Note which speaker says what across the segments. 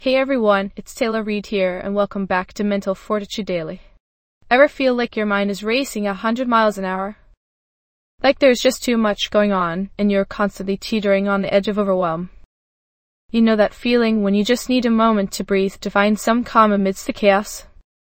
Speaker 1: Hey everyone, it's Taylor Reid here, and welcome back to Mental Fortitude Daily. Ever feel like your mind is racing 100 miles an hour? Like there's just too much going on, and you're constantly teetering on the edge of overwhelm? You know that feeling when you just need a moment to breathe to find some calm amidst the chaos?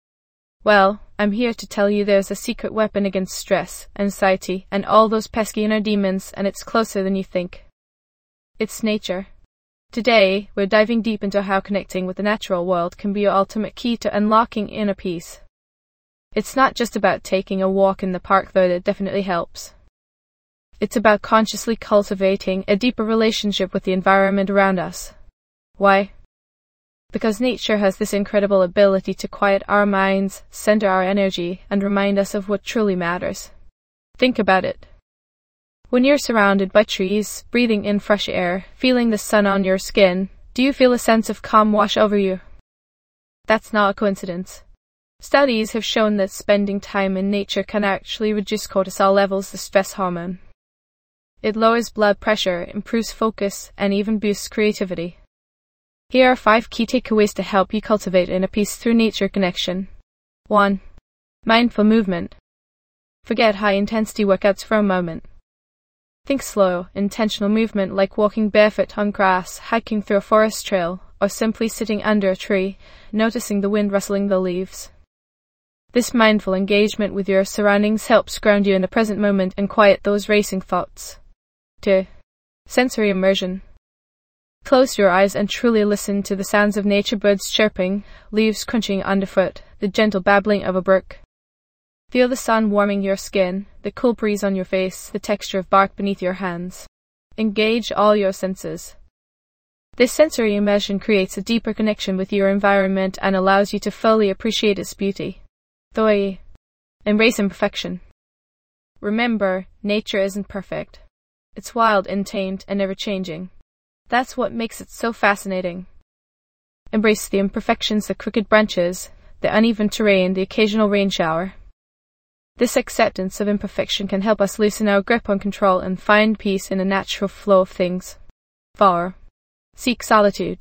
Speaker 1: Well, I'm here to tell you there's a secret weapon against stress, anxiety, and all those pesky inner demons, and it's closer than you think. It's nature. Today, we're diving deep into how connecting with the natural world can be your ultimate key to unlocking inner peace. It's not just about taking a walk in the park, though that definitely helps. It's about consciously cultivating a deeper relationship with the environment around us. Why? Because nature has this incredible ability to quiet our minds, center our energy, and remind us of what truly matters. Think about it. When you're surrounded by trees, breathing in fresh air, feeling the sun on your skin, do you feel a sense of calm wash over you? That's not a coincidence. Studies have shown that spending time in nature can actually reduce cortisol levels, the stress hormone. It lowers blood pressure, improves focus, and even boosts creativity. Here are 5 key takeaways to help you cultivate inner peace through nature connection. 1. Mindful movement. Forget high-intensity workouts for a moment. Think slow, intentional movement like walking barefoot on grass, hiking through a forest trail, or simply sitting under a tree, noticing the wind rustling the leaves. This mindful engagement with your surroundings helps ground you in the present moment and quiet those racing thoughts. 2. Sensory immersion. Close your eyes and truly listen to the sounds of nature, birds chirping, leaves crunching underfoot, the gentle babbling of a brook. Feel the sun warming your skin, the cool breeze on your face, the texture of bark beneath your hands. Engage all your senses. This sensory immersion creates a deeper connection with your environment and allows you to fully appreciate its beauty. 3. Embrace imperfection. Remember, nature isn't perfect. It's wild, untamed, and ever-changing. That's what makes it so fascinating. Embrace the imperfections, the crooked branches, the uneven terrain, the occasional rain shower. This acceptance of imperfection can help us loosen our grip on control and find peace in a natural flow of things. 4. Seek solitude.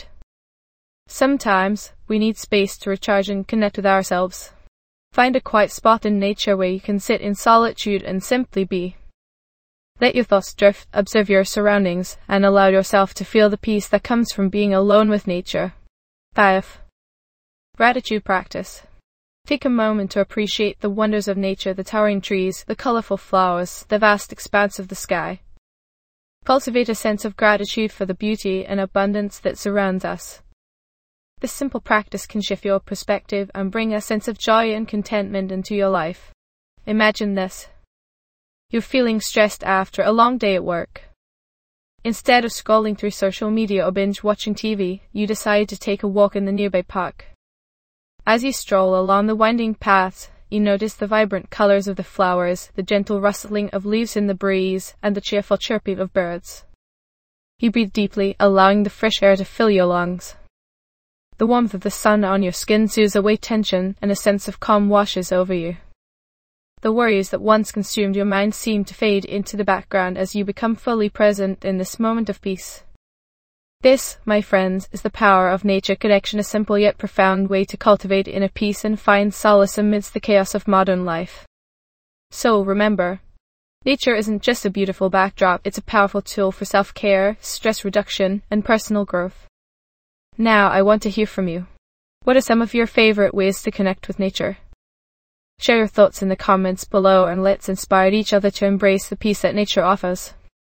Speaker 1: Sometimes, we need space to recharge and connect with ourselves. Find a quiet spot in nature where you can sit in solitude and simply be. Let your thoughts drift, observe your surroundings, and allow yourself to feel the peace that comes from being alone with nature. 5. Gratitude practice. Take a moment to appreciate the wonders of nature, the towering trees, the colorful flowers, the vast expanse of the sky. Cultivate a sense of gratitude for the beauty and abundance that surrounds us. This simple practice can shift your perspective and bring a sense of joy and contentment into your life. Imagine this. You're feeling stressed after a long day at work. Instead of scrolling through social media or binge watching TV, you decide to take a walk in the nearby park. As you stroll along the winding paths, you notice the vibrant colors of the flowers, the gentle rustling of leaves in the breeze, and the cheerful chirping of birds. You breathe deeply, allowing the fresh air to fill your lungs. The warmth of the sun on your skin soothes away tension, and a sense of calm washes over you. The worries that once consumed your mind seem to fade into the background as you become fully present in this moment of peace. This, my friends, is the power of nature connection, a simple yet profound way to cultivate inner peace and find solace amidst the chaos of modern life. So remember, nature isn't just a beautiful backdrop, it's a powerful tool for self-care, stress reduction, and personal growth. Now I want to hear from you. What are some of your favorite ways to connect with nature? Share your thoughts in the comments below and let's inspire each other to embrace the peace that nature offers.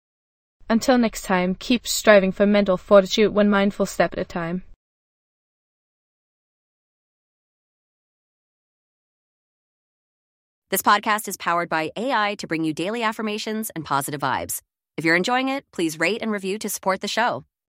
Speaker 1: Until next time, keep striving for mental fortitude, one mindful step at a time.
Speaker 2: This podcast is powered by AI to bring you daily affirmations and positive vibes. If you're enjoying it, please rate and review to support the show.